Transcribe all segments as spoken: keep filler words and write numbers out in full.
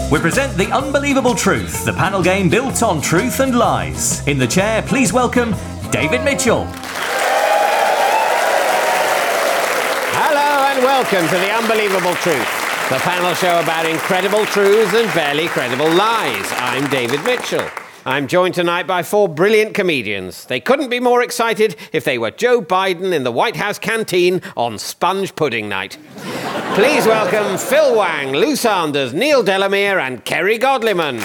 We present The Unbelievable Truth, the panel game built on truth and lies. In the chair, please welcome David Mitchell. Hello and welcome to The Unbelievable Truth, the panel show about incredible truths and barely credible lies. I'm David Mitchell. I'm joined tonight by four brilliant comedians. They couldn't be more excited if they were Joe Biden in the White House canteen on sponge pudding night. Please welcome Phil Wang, Lou Sanders, Neil Delamere and Kerry Godliman.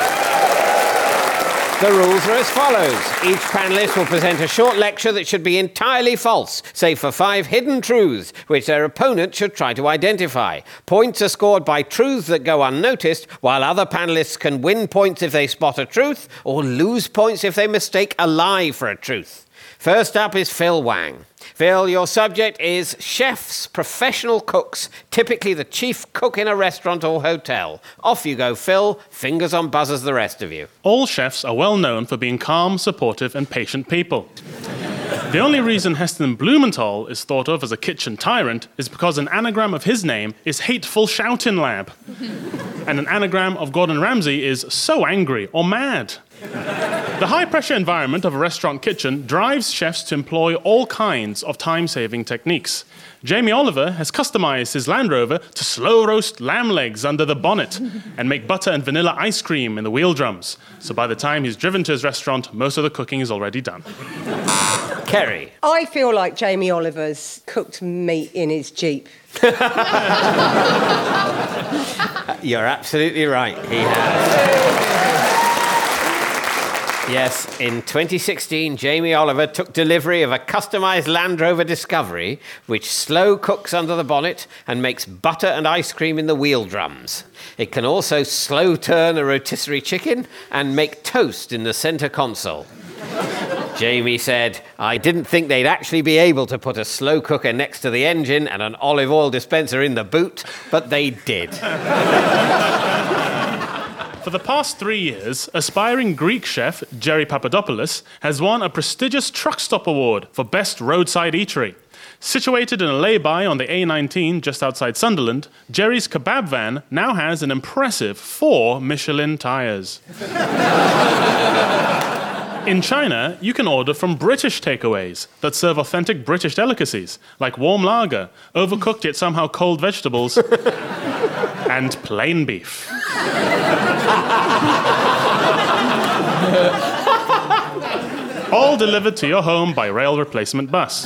The rules are as follows. Each panellist will present a short lecture that should be entirely false, save for five hidden truths, which their opponent should try to identify. Points are scored by truths that go unnoticed, while other panellists can win points if they spot a truth, or lose points if they mistake a lie for a truth. First up is Phil Wang. Phil, your subject is chefs, professional cooks, typically the chief cook in a restaurant or hotel. Off you go, Phil. Fingers on buzzers, the rest of you. All chefs are well known for being calm, supportive and patient people. The only reason Heston Blumenthal is thought of as a kitchen tyrant is because an anagram of his name is Hateful Shoutin' Lab. And an anagram of Gordon Ramsay is So Angry or Mad. The high-pressure environment of a restaurant kitchen drives chefs to employ all kinds of time-saving techniques. Jamie Oliver has customized his Land Rover to slow-roast lamb legs under the bonnet and make butter and vanilla ice cream in the wheel drums. So by the time he's driven to his restaurant, most of the cooking is already done. Kerry. I feel like Jamie Oliver's cooked meat in his Jeep. You're absolutely right. He has. Yes, in twenty sixteen, Jamie Oliver took delivery of a customised Land Rover Discovery, which slow cooks under the bonnet and makes butter and ice cream in the wheel drums. It can also slow turn a rotisserie chicken and make toast in the centre console. Jamie said, I didn't think they'd actually be able to put a slow cooker next to the engine and an olive oil dispenser in the boot, but they did. For the past three years, aspiring Greek chef Jerry Papadopoulos has won a prestigious Truck Stop Award for Best Roadside Eatery. Situated in a lay-by on the A nineteen just outside Sunderland, Jerry's kebab van now has an impressive four Michelin tires. In China, you can order from British takeaways that serve authentic British delicacies, like warm lager, overcooked yet somehow cold vegetables, and plain beef. All delivered to your home by rail replacement bus.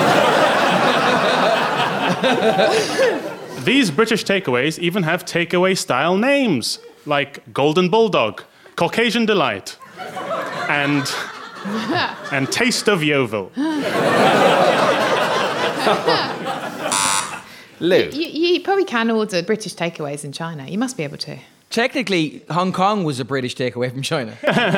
These British takeaways even have takeaway-style names, like Golden Bulldog, Caucasian Delight, and and Taste of Yeovil. Lou. You, you probably can order British takeaways in China. You must be able to. Technically, Hong Kong was a British takeaway from China.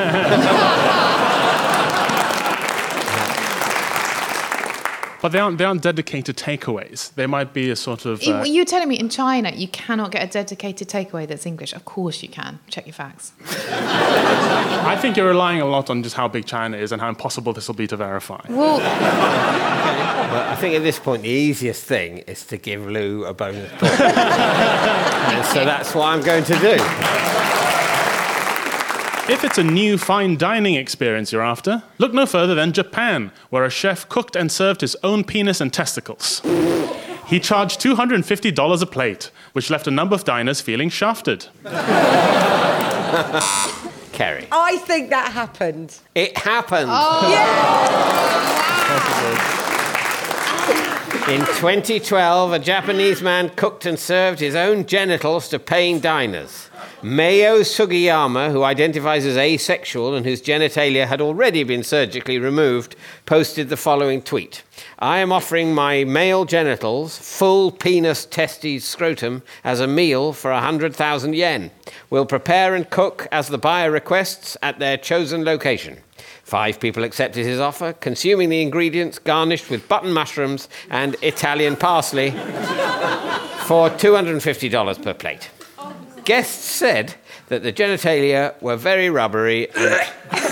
But they aren't, they aren't dedicated takeaways. They might be a sort of... Uh... You're telling me in China you cannot get a dedicated takeaway that's English? Of course you can. Check your facts. I think you're relying a lot on just how big China is and how impossible this will be to verify. Well... Well, I think at this point the easiest thing is to give Lou a bonus point. And so that's what I'm going to do. If it's a new fine dining experience you're after, look no further than Japan, where a chef cooked and served his own penis and testicles. He charged two hundred fifty dollars a plate, which left a number of diners feeling shafted. Kerry. I think that happened. It happened. Oh. Yeah! In twenty twelve, a Japanese man cooked and served his own genitals to paying diners. Mayo Sugiyama, who identifies as asexual and whose genitalia had already been surgically removed, posted the following tweet. I am offering my male genitals, full penis, testes, scrotum, as a meal for one hundred thousand yen. We'll prepare and cook as the buyer requests at their chosen location. Five people accepted his offer, consuming the ingredients garnished with button mushrooms and Italian parsley for two hundred fifty dollars per plate. Guests said that the genitalia were very rubbery and,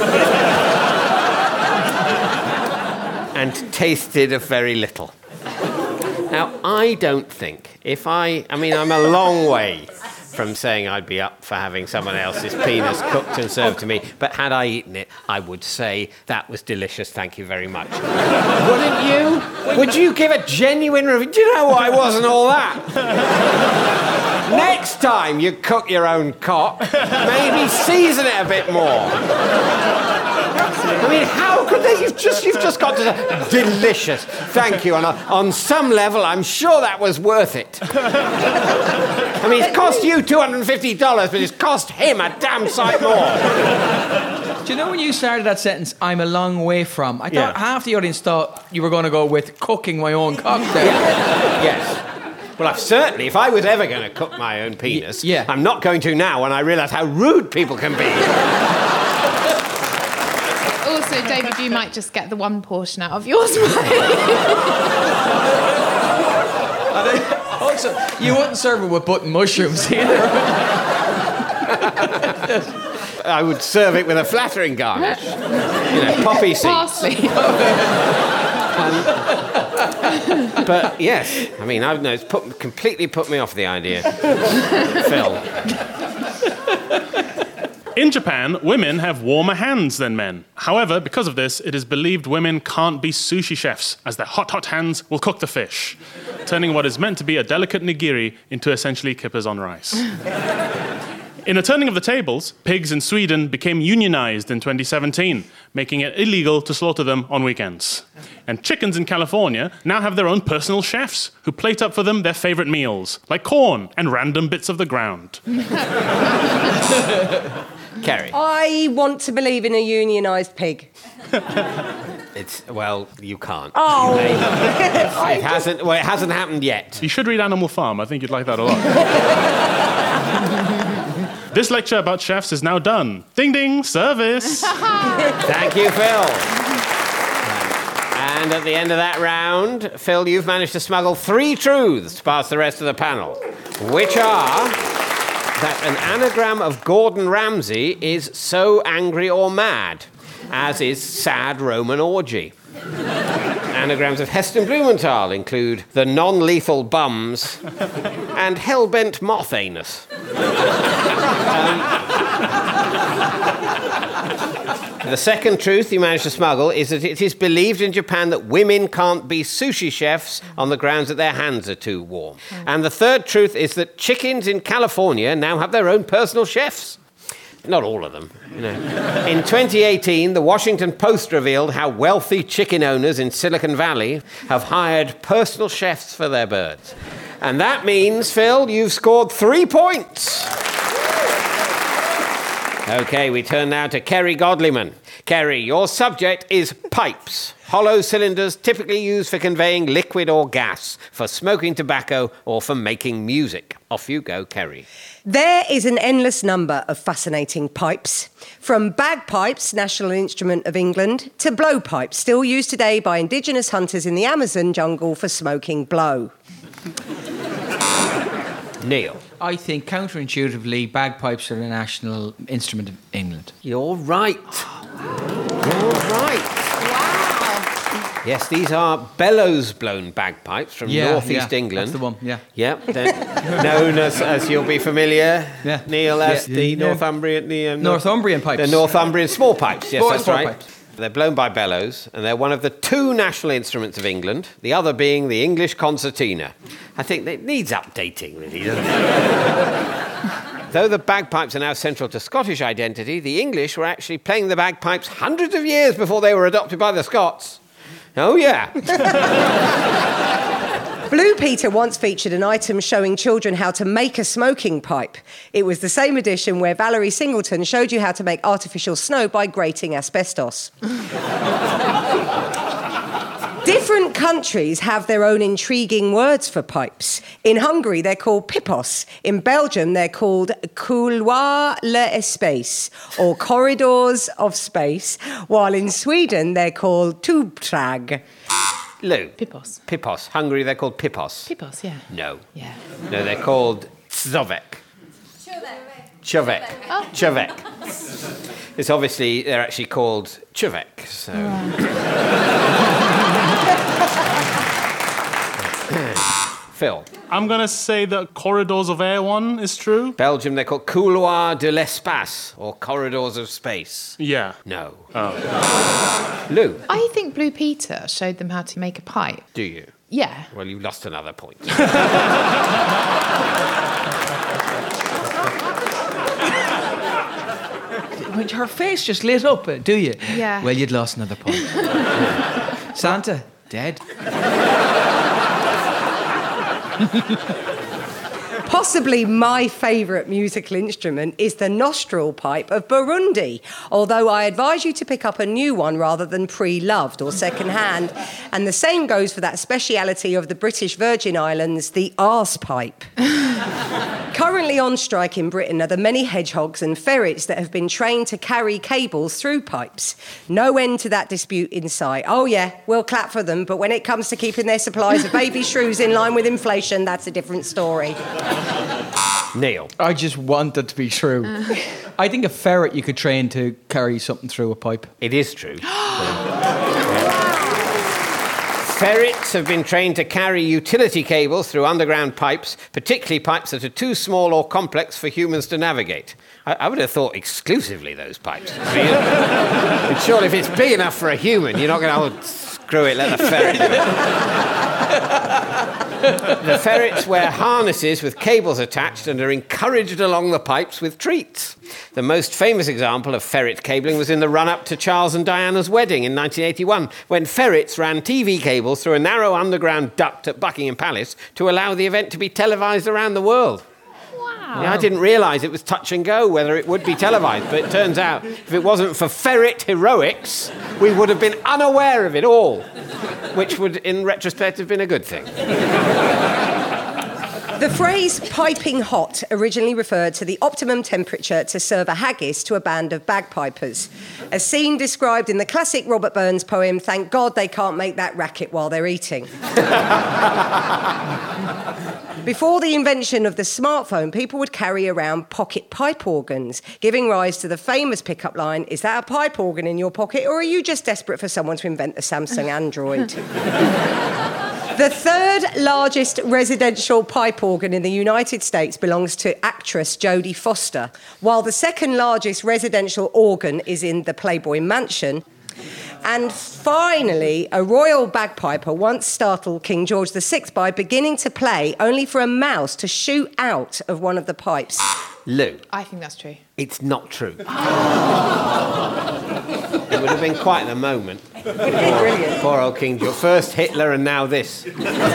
and tasted of very little. Now, I don't think, if I... I mean, I'm a long way from saying I'd be up for having someone else's penis cooked and served to me, but had I eaten it, I would say that was delicious, thank you very much. Wouldn't you? Would you give a genuine review? Do you know what? I wasn't all that. Next time you cook your own cock, maybe season it a bit more. I mean, how could they? You've just, you've just got to say, delicious, thank you. And on, on some level, I'm sure that was worth it. I mean, it's cost you two hundred fifty dollars, but it's cost him a damn sight more. Do you know when you started that sentence, I'm a long way from, I thought Yeah. half the audience thought you were going to go with cooking my own cocktail. Yes. Well, I've certainly, if I was ever going to cook my own penis, Y- yeah. I'm not going to now when I realise how rude people can be. Also, David, you might just get the one portion out of yours. Also, you wouldn't serve it with button mushrooms either. I would serve it with a flattering garnish. You know, poppy seeds. Parsley. But yes, I mean, I know it's put, completely put me off the idea. Phil. In Japan, women have warmer hands than men. However, because of this, it is believed women can't be sushi chefs, as their hot, hot hands will cook the fish, turning what is meant to be a delicate nigiri into essentially kippers on rice. In a turning of the tables, pigs in Sweden became unionized in twenty seventeen, making it illegal to slaughter them on weekends. And chickens in California now have their own personal chefs who plate up for them their favorite meals, like corn and random bits of the ground. Kerry. I want to believe in a unionised pig. It's, well, you can't. Oh. It hasn't, well, it hasn't happened yet. You should read Animal Farm. I think you'd like that a lot. This lecture about chefs is now done. Ding ding, service. Thank you, Phil. And at the end of that round, Phil, you've managed to smuggle three truths past the rest of the panel, which are that an anagram of Gordon Ramsay is so angry or mad, as is sad Roman orgy. Anagrams of Heston Blumenthal include the non-lethal bums and hell-bent moth anus. Um, the second truth you managed to smuggle is that it is believed in Japan that women can't be sushi chefs on the grounds that their hands are too warm. And the third truth is that chickens in California now have their own personal chefs. Not all of them, you know. In twenty eighteen, the Washington Post revealed how wealthy chicken owners in Silicon Valley have hired personal chefs for their birds. And that means, Phil, you've scored three points. OK, we turn now to Kerry Godliman. Kerry, your subject is pipes, hollow cylinders typically used for conveying liquid or gas, for smoking tobacco or for making music. Off you go, Kerry. There is an endless number of fascinating pipes, from bagpipes, national instrument of England, to blowpipes, still used today by indigenous hunters in the Amazon jungle for smoking blow. Neil. I think counterintuitively, bagpipes are the national instrument of England. You're right. You're right. Yes, these are bellows-blown bagpipes from Yeah, northeast yeah, England. that's the one, yeah. Yep, they're known as, as you'll be familiar, Yeah. Neil, as Yeah. the Yeah. Northumbrian... The, um, Northumbrian pipes. The Northumbrian small pipes, yes, Small- that's small right. pipes. They're blown by bellows, and they're one of the two national instruments of England, the other being the English concertina. I think it needs updating, really, doesn't it? Though the bagpipes are now central to Scottish identity, the English were actually playing the bagpipes hundreds of years before they were adopted by the Scots. Oh, yeah. Blue Peter once featured an item showing children how to make a smoking pipe. It was the same edition where Valerie Singleton showed you how to make artificial snow by grating asbestos. Different countries have their own intriguing words for pipes. In Hungary, they're called pipos. In Belgium, they're called couloir l'espace, or corridors of space, while in Sweden, they're called tubtrag. Lou. Pipos. Pipos. Hungary, they're called pipos. Pipos, yeah. No. Yeah. No, they're called Czovek. Čovek. Oh. Čovek. It's obviously, they're actually called Čovek. So. Phil. I'm going to say the corridors of air one is true. Belgium, they're called couloirs de l'espace, or corridors of space. Yeah. No. Oh. Lou, I think Blue Peter showed them how to make a pipe. do you? Yeah. Well, you lost another point. Her face just lit up, uh, do you? Yeah. Well, you'd lost another point. Santa, dead. Possibly my favourite musical instrument is the nostril pipe of Burundi, although I advise you to pick up a new one rather than pre-loved or second-hand. And the same goes for that speciality of the British Virgin Islands, the arse pipe. Currently on strike in Britain are the many hedgehogs and ferrets that have been trained to carry cables through pipes. No end to that dispute in sight. Oh yeah, we'll clap for them, but when it comes to keeping their supplies of baby shrews in line with inflation, that's a different story. Neil. I just want it to be true. I think a ferret you could train to carry something through a pipe. It is true. Ferrets have been trained to carry utility cables through underground pipes, particularly pipes that are too small or complex for humans to navigate. I, I would have thought exclusively those pipes. I mean, and surely if it's big enough for a human, you're not going to, oh, screw it, let the ferret do it. The ferrets wear harnesses with cables attached and are encouraged along the pipes with treats. The most famous example of ferret cabling was in the run-up to Charles and Diana's wedding in nineteen eighty-one, when ferrets ran T V cables through a narrow underground duct at Buckingham Palace to allow the event to be televised around the world. Wow. Yeah, I didn't realise it was touch and go whether it would be televised, but it turns out if it wasn't for ferret heroics, we would have been unaware of it all, which would, in retrospect, have been a good thing. The phrase piping hot originally referred to the optimum temperature to serve a haggis to a band of bagpipers, a scene described in the classic Robert Burns poem, Thank God They Can't Make That Racket While They're Eating. Before the invention of the smartphone, people would carry around pocket pipe organs, giving rise to the famous pickup line, is that a pipe organ in your pocket, or are you just desperate for someone to invent the Samsung Android? The third largest residential pipe organ in the United States belongs to actress Jodie Foster, while the second largest residential organ is in the Playboy Mansion. And finally, a royal bagpiper once startled King George the Sixth by beginning to play only for a mouse to shoot out of one of the pipes. Lou. I think that's true. It's not true. It would have been quite the moment. Brilliant. Poor old King George. First Hitler and now this.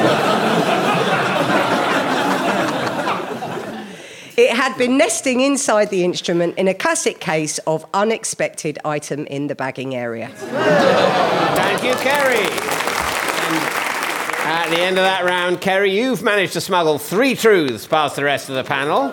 It had been nesting inside the instrument in a classic case of unexpected item in the bagging area. Thank you, Kerry. And at the end of that round, Kerry, you've managed to smuggle three truths past the rest of the panel,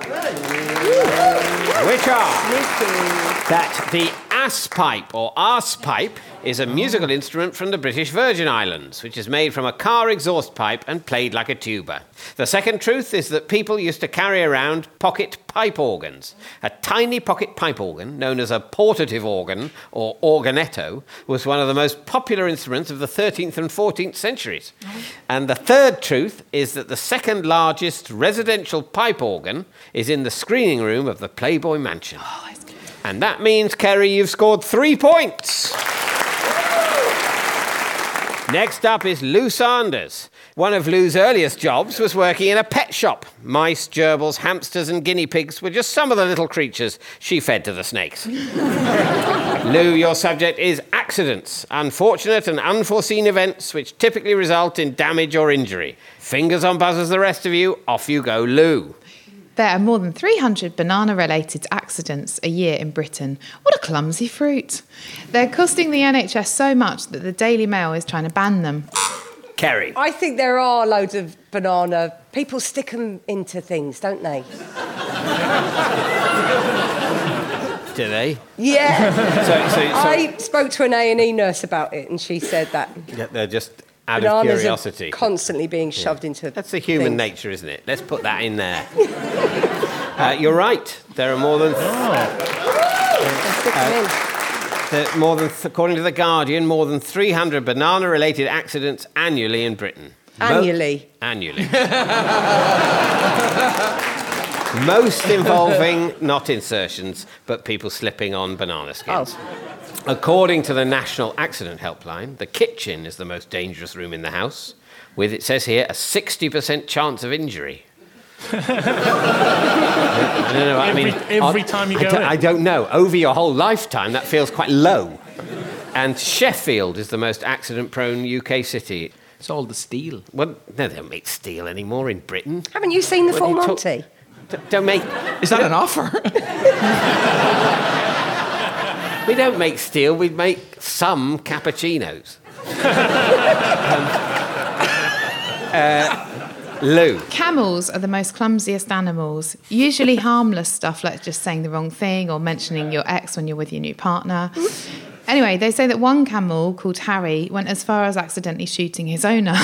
which are that the ass pipe or arse pipe is a musical instrument from the British Virgin Islands, which is made from a car exhaust pipe and played like a tuba. The second truth is that people used to carry around pocket pipe organs. A tiny pocket pipe organ, known as a portative organ or organetto, was one of the most popular instruments of the thirteenth and fourteenth centuries. And the third truth is that the second largest residential pipe organ is in the screening room of the Playboy Mansion. And that means, Kerry, you've scored three points. Next up is Lou Sanders. One of Lou's earliest jobs was working in a pet shop. Mice, gerbils, hamsters and guinea pigs were just some of the little creatures she fed to the snakes. Lou, your subject is accidents, unfortunate and unforeseen events which typically result in damage or injury. Fingers on buzzers, the rest of you. Off you go, Lou. There are more than three hundred banana-related accidents a year in Britain. What a clumsy fruit. They're costing the N H S so much that the Daily Mail is trying to ban them. Kerry. I think there are loads of banana... People stick them into things, don't they? Do they? Yeah. So, so, so I spoke to an A and E nurse about it, and she said that yeah, they're just out bananas of curiosity. are constantly being shoved yeah. into That's the human things. nature, isn't it? Let's put that in there. uh, you're right. There are more than... Th- uh, there more than, th- according to The Guardian, more than three hundred banana-related accidents annually in Britain. Annually. Mo- annually. Most involving not insertions, but people slipping on banana skins. Oh. According to the National Accident Helpline, the kitchen is the most dangerous room in the house, with, it says here, a sixty percent chance of injury. I don't know. I Every, mean, every on- time you I go don't, in. I don't know. Over your whole lifetime, that feels quite low. And Sheffield is the most accident-prone U K city. It's all the steel. Well, no, they don't make steel anymore in Britain. Haven't you seen the What full are you talk- Monty? D- don't make. Is that an offer? We don't make steel. We make some cappuccinos. um, uh, Lou. Camels are the most clumsiest animals. Usually harmless stuff like just saying the wrong thing or mentioning your ex when you're with your new partner. Anyway, they say that one camel called Harry went as far as accidentally shooting his owner.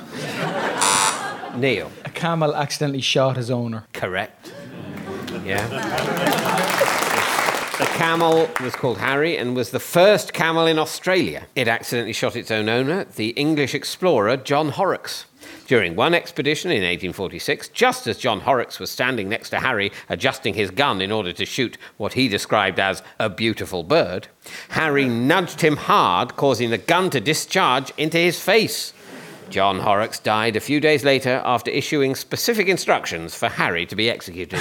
Neil. A camel accidentally shot his owner. Correct. Yeah. The camel was called Harry and was the first camel in Australia. It accidentally shot its own owner, the English explorer John Horrocks. During one expedition in eighteen forty-six, just as John Horrocks was standing next to Harry adjusting his gun in order to shoot what he described as a beautiful bird, Harry nudged him hard, causing the gun to discharge into his face. John Horrocks died a few days later after issuing specific instructions for Harry to be executed.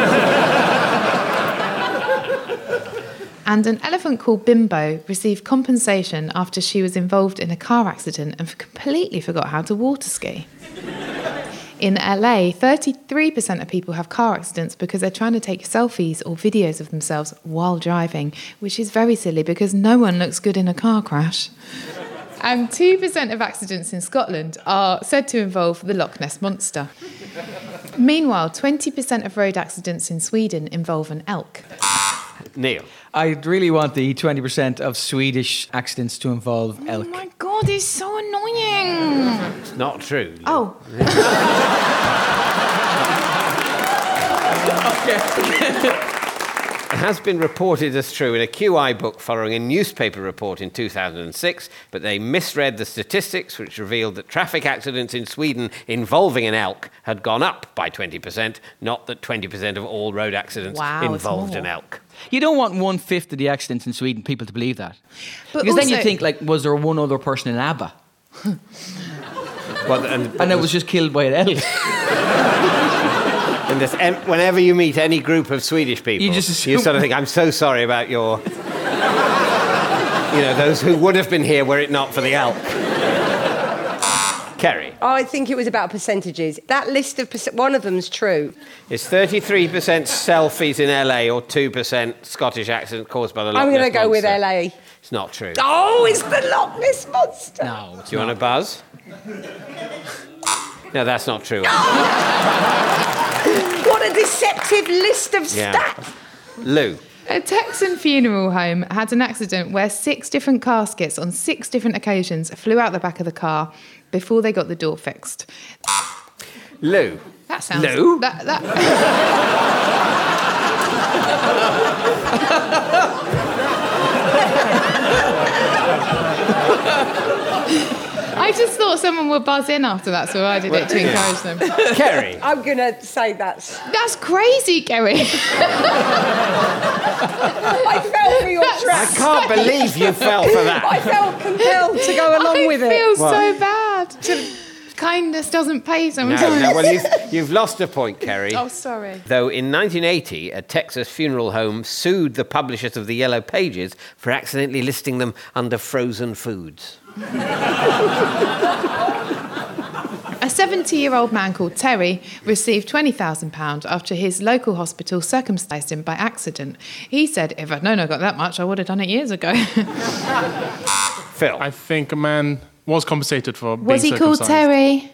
And an elephant called Bimbo received compensation after she was involved in a car accident and completely forgot how to water ski. In L A, thirty-three percent of people have car accidents because they're trying to take selfies or videos of themselves while driving, which is very silly because no one looks good in a car crash. And two percent of accidents in Scotland are said to involve the Loch Ness Monster. Meanwhile, twenty percent of road accidents in Sweden involve an elk. Neil. I really want the twenty percent of Swedish accidents to involve elk. Oh my God, it's so annoying. It's not true. Lou. Oh. It has been reported as true in a Q I book following a newspaper report in two thousand six, but they misread the statistics, which revealed that traffic accidents in Sweden involving an elk had gone up by twenty percent, not that twenty percent of all road accidents Wow, it's involved more. an elk. You don't want one-fifth of the accidents in Sweden people to believe that. But because then you also- think, like, was there one other person in ABBA? Well, and, And it was just killed by an elk. and this, and whenever you meet any group of Swedish people, You just assume- sort of think, I'm so sorry about your, you know, those who would have been here were it not for the elk. Kerry. I think it was about percentages. That list of perc- one of them's true. Is thirty-three percent selfies in L A or two percent Scottish accident caused by the Loch I'm Ness going to go with Monster? L A. It's not true. Oh, it's the Loch Ness Monster. No, it's Do you want to buzz? No, that's not true. What a deceptive list of Yeah. stats. Lou. A Texan funeral home had an accident where six different caskets on six different occasions flew out the back of the car before they got the door fixed. Lou. That sounds... Lou? That, that... I just thought someone would buzz in after that, so I did it to encourage them. Kerry. I'm going to say that's... That's crazy, Gary. I fell for your I trap. can't believe you fell for I that. felt compelled to go along I with feel it. so bad. Kindness doesn't pay No, sometimes. no, well, you've, you've lost a point, Kerry. Oh, sorry. Though in nineteen eighty, a Texas funeral home sued the publishers of the Yellow Pages for accidentally listing them under frozen foods. A seventy-year-old man called Terry received twenty thousand pounds after his local hospital circumcised him by accident. He said, if I'd known I got that much, I would have done it years ago. Phil. I think a man was compensated for being Was he called circumcised. Terry?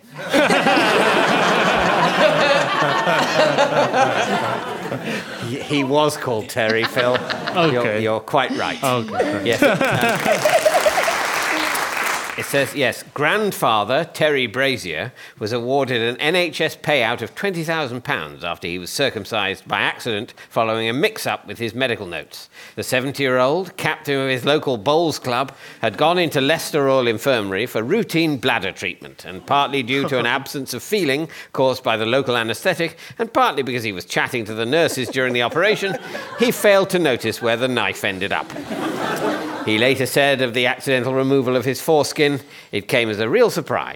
He- He was called Terry, Phil. You're, Okay. you're quite right. Okay. Yes. It says, yes, grandfather Terry Brazier was awarded an N H S payout of twenty thousand pounds after he was circumcised by accident following a mix-up with his medical notes. The seventy-year-old, captain of his local bowls club, had gone into Leicester Royal Infirmary for routine bladder treatment, and partly due to an absence of feeling caused by the local anaesthetic, and partly because he was chatting to the nurses during the operation, he failed to notice where the knife ended up. He later said of the accidental removal of his foreskin, it came as a real surprise.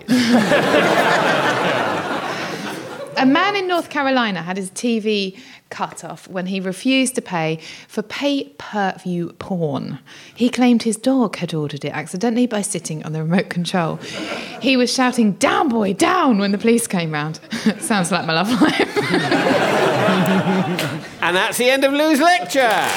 A man in North Carolina had his T V cut off when he refused to pay for pay-per-view porn. He claimed his dog had ordered it accidentally by sitting on the remote control. He was shouting, "Down, boy, down," when the police came round. Sounds like my love life. And that's the end of Lou's lecture.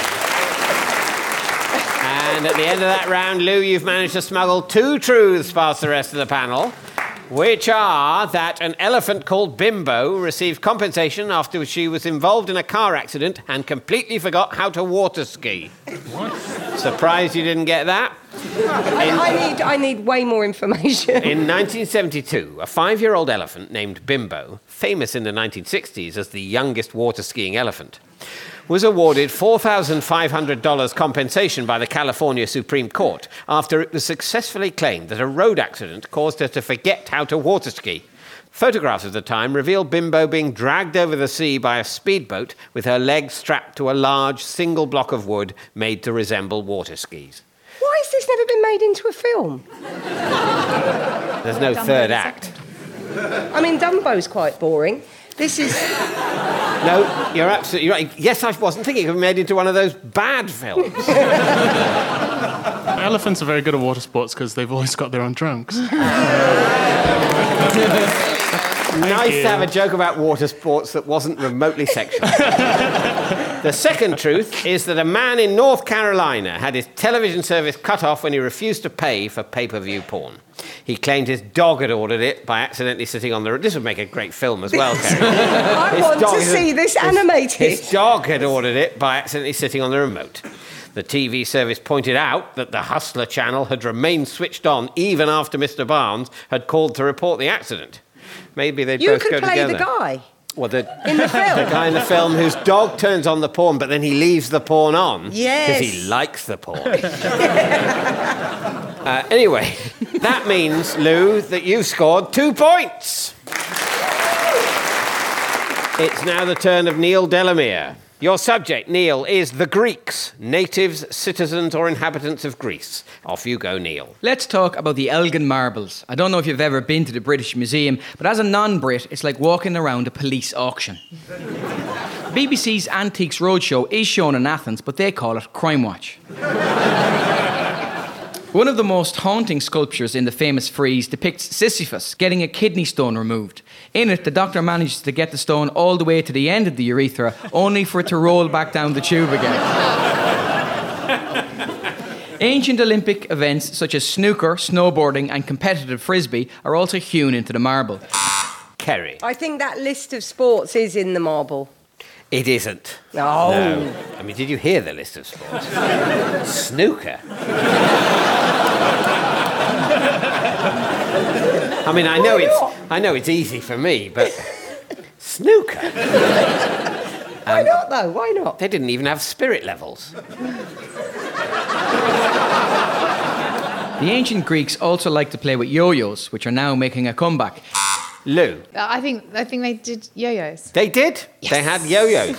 And at the end of that round, Lou, you've managed to smuggle two truths past the rest of the panel, which are that an elephant called Bimbo received compensation after she was involved in a car accident and completely forgot how to water ski. What? Surprised you didn't get that? I, I, need, I need way more information. In nineteen seventy-two, a five-year-old elephant named Bimbo, famous in the nineteen sixties as the youngest water skiing elephant, was awarded four thousand five hundred dollars compensation by the California Supreme Court after it was successfully claimed that a road accident caused her to forget how to water ski. Photographs of the time reveal Bimbo being dragged over the sea by a speedboat with her legs strapped to a large single block of wood made to resemble water skis. Why has this never been made into a film? There's no third act. I mean, Dumbo's quite boring. This is... No, you're absolutely right. Yes, I wasn't thinking it could be made into one of those bad films. Elephants are very good at water sports because they've always got their own trunks. Nice you. to have a joke about water sports that wasn't remotely sexual. The second truth is that a man in North Carolina had his television service cut off when he refused to pay for pay-per-view porn. He claimed his dog had ordered it by accidentally sitting on the... This would make a great film as well, Kerry. I his want to see this animated. His, his dog had ordered it by accidentally sitting on the remote. The T V service pointed out that the Hustler channel had remained switched on even after Mister Barnes had called to report the accident. Maybe they'd you both go together. You could play the guy. Well, the, in the film. The guy in the film whose dog turns on the porn, but then he leaves the porn on. Yes. Because he likes the porn. uh, anyway, that means, Lou, that you've scored two points. It's now the turn of Neil Delamere. Your subject, Neil, is the Greeks, natives, citizens or inhabitants of Greece. Off you go, Neil. Let's talk about the Elgin Marbles. I don't know if you've ever been to the British Museum, but as a non-Brit, it's like walking around a police auction. B B C's Antiques Roadshow is shown in Athens, but they call it Crime Watch. One of the most haunting sculptures in the famous frieze depicts Sisyphus getting a kidney stone removed. In it, the doctor manages to get the stone all the way to the end of the urethra, only for it to roll back down the tube again. Ancient Olympic events such as snooker, snowboarding and competitive frisbee are also hewn into the marble. Kerry. I think that list of sports is in the marble. It isn't. Oh. No. I mean, did you hear the list of sports? Snooker. I mean, I know Why it's not? I know it's easy for me, but snooker. Why um, not though? Why not? They didn't even have spirit levels. The ancient Greeks also liked to play with yo-yos, which are now making a comeback. Lou. I think I think they did yo-yos. They did? Yes. They had yo-yos.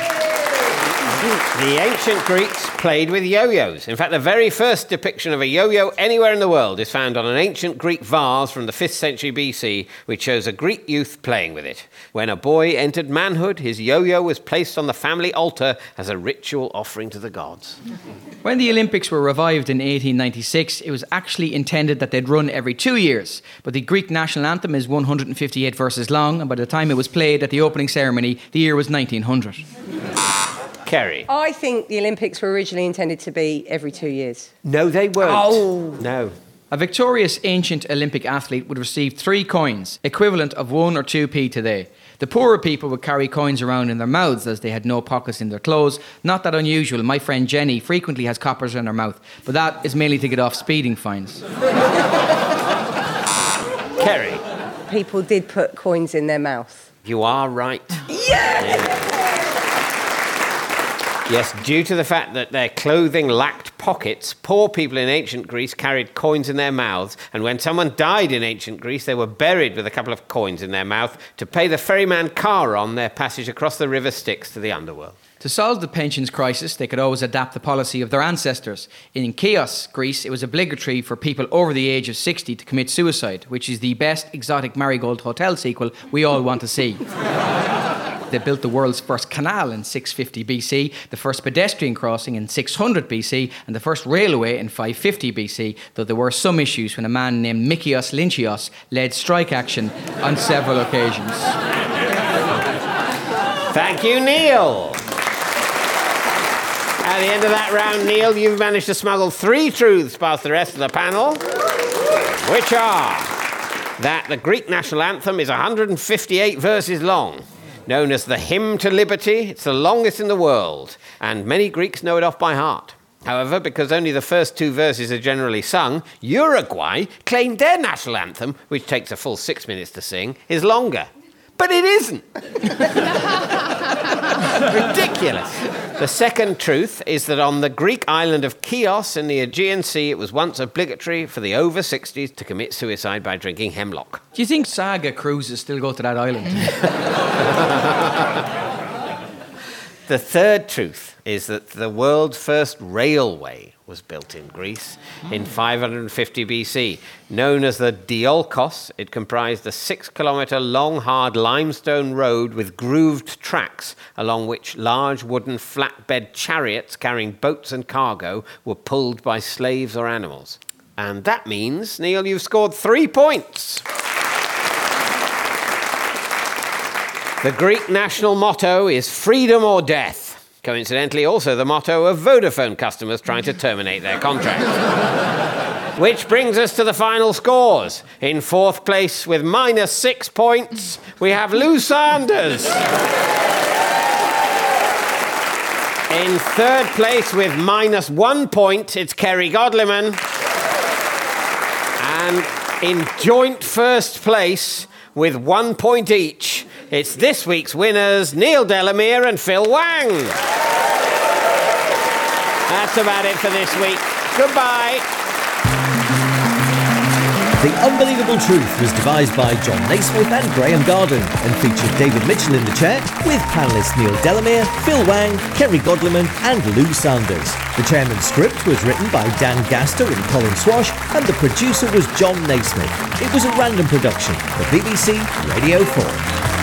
The ancient Greeks played with yo-yos. In fact, the very first depiction of a yo-yo anywhere in the world is found on an ancient Greek vase from the fifth century B C, which shows a Greek youth playing with it. When a boy entered manhood, his yo-yo was placed on the family altar as a ritual offering to the gods. When the Olympics were revived in eighteen ninety-six, it was actually intended that they'd run every two years. But the Greek national anthem is one hundred fifty-eight verses long, and by the time it was played at the opening ceremony, the year was nineteen hundred. Kerry. I think the Olympics were originally intended to be every two years. No, they weren't. Oh. No. A victorious ancient Olympic athlete would receive three coins, equivalent of one or two p today. The poorer people would carry coins around in their mouths as they had no pockets in their clothes. Not that unusual. My friend Jenny frequently has coppers in her mouth, but that is mainly to get off speeding fines. Kerry. People did put coins in their mouth. You are right. Yeah! Yes, due to the fact that their clothing lacked pockets, poor people in ancient Greece carried coins in their mouths, and when someone died in ancient Greece, they were buried with a couple of coins in their mouth to pay the ferryman Charon their passage across the river Styx to the underworld. To solve the pensions crisis, they could always adapt the policy of their ancestors. In Chios, Greece, it was obligatory for people over the age of sixty to commit suicide, which is the best exotic Marigold Hotel sequel we all want to see. They built the world's first canal in six fifty B C, the first pedestrian crossing in six hundred B C, and the first railway in five fifty B C, though there were some issues when a man named Mikios Lynchios led strike action on several occasions. Thank you, Neil. At the end of that round, Neil, you've managed to smuggle three truths past the rest of the panel, which are that the Greek national anthem is one hundred fifty-eight verses long. Known as the Hymn to Liberty, it's the longest in the world, and many Greeks know it off by heart. However, because only the first two verses are generally sung, Uruguay claimed their national anthem, which takes a full six minutes to sing, is longer. But it isn't. Ridiculous. The second truth is that on the Greek island of Chios in the Aegean Sea, it was once obligatory for the over sixties to commit suicide by drinking hemlock. Do you think Saga cruises still go to that island? The third truth is that the world's first railway was built in Greece in five hundred fifty B C. Known as the Diolkos, it comprised a six-kilometre long, hard limestone road with grooved tracks along which large wooden flatbed chariots carrying boats and cargo were pulled by slaves or animals. And that means, Neil, you've scored three points. The Greek national motto is freedom or death. Coincidentally, also the motto of Vodafone customers trying to terminate their contract. Which brings us to the final scores. In fourth place with minus six points, we have Lou Sanders. In third place with minus one point, it's Kerry Godliman. And in joint first place with one point each, it's this week's winners, Neil Delamere and Phil Wang. That's about it for this week. Goodbye. The Unbelievable Truth was devised by John Naismith and Graham Garden and featured David Mitchell in the chair with panellists Neil Delamere, Phil Wang, Kerry Godliman and Lou Sanders. The chairman's script was written by Dan Gaster and Colin Swash and the producer was John Naismith. It was a random production for B B C Radio four.